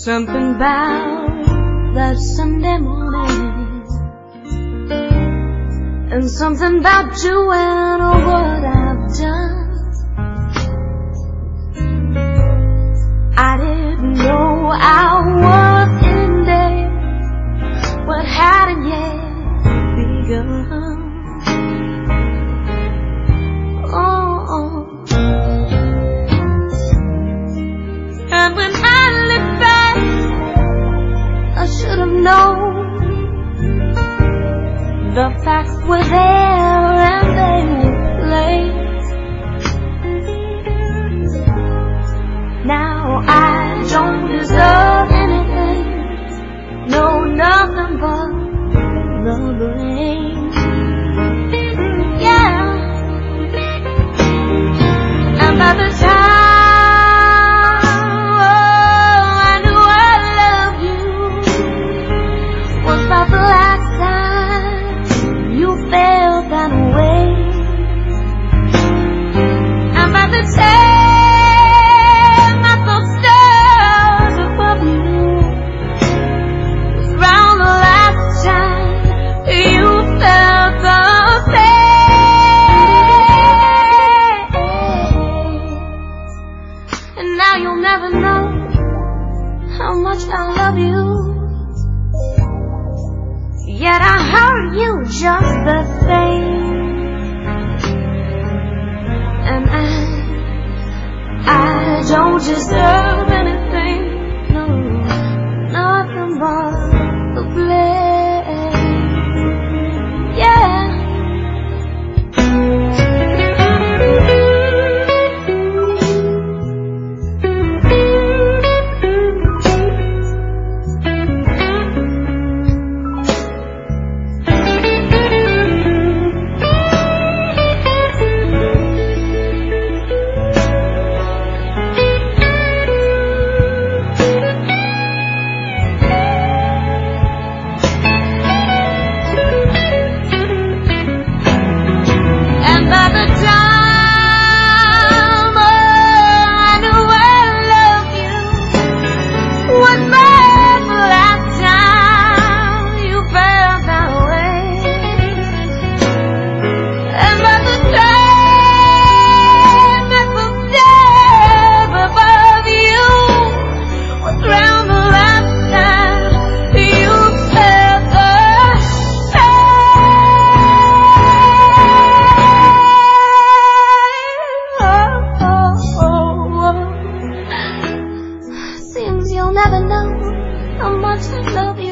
Something about that Sunday morning, and something about you and what I've done. I didn't know our was ending, but hadn't yet begun. Oh. And when I look back, I should have known the facts were there and they were plain. Now I don't deserve anything, no, nothing but the blame. Yeah. And by the time I knew I loved you was about the last time you felt that way. And by the time I saw stars above you was around the last time you felt the same. And now you'll never know how much I love you, yet I hurt you just the same. And I don't deserve anything, no, nothing but the blame. Yeah. You'll never know how much I love you.